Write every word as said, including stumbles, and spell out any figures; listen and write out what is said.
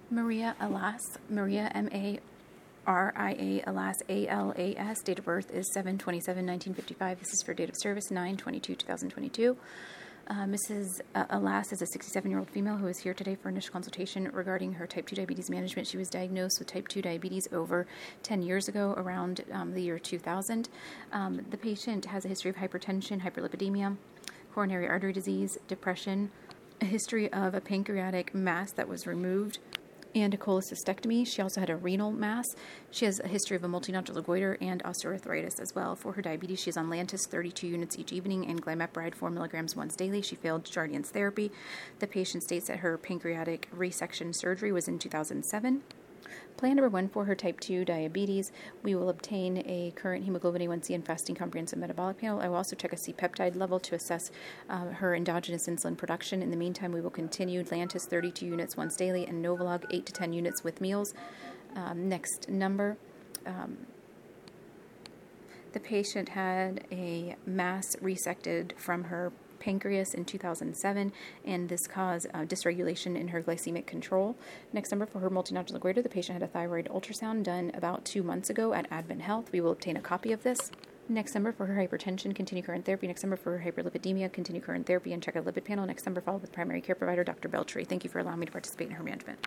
Maria Alas, Maria M A R I A Alas, A L A S. Date of birth is seven twenty-seven nineteen fifty-five. This is for date of service nine twenty-two twenty twenty-two. Uh, Missus Uh, Alas is a sixty-seven-year-old female who is here today for initial consultation regarding her type two diabetes management. She was diagnosed with type two diabetes over ten years ago, around um, the year two thousand. Um, the patient has a history of hypertension, hyperlipidemia, coronary artery disease, depression, a history of a pancreatic mass that was removed, and a cholecystectomy. She also had a renal mass. She has a history of a multinodular goiter and osteoarthritis as well. For her diabetes, she is on Lantus thirty-two units each evening and glimepiride four milligrams once daily. She failed Jardiance therapy. The patient states that her pancreatic resection surgery was in two thousand seven. Plan number one for her type two diabetes, we will obtain a current hemoglobin A one C and fasting comprehensive metabolic panel. I will also check a C-peptide level to assess uh, her endogenous insulin production. In the meantime, we will continue Lantus thirty-two units once daily and Novolog eight to ten units with meals. Um, next number. Um, the patient had a mass resected from her pancreas in two thousand seven, and this caused uh, dysregulation in her glycemic control. Next number for her multinodular goiter, the patient had a thyroid ultrasound done about two months ago at Advent Health. We will obtain a copy of this. Next number for her hypertension, continue current therapy. Next number for her hyperlipidemia, continue current therapy and check a lipid panel. Next number followed with primary care provider, Doctor Beltry. Thank you for allowing me to participate in her management.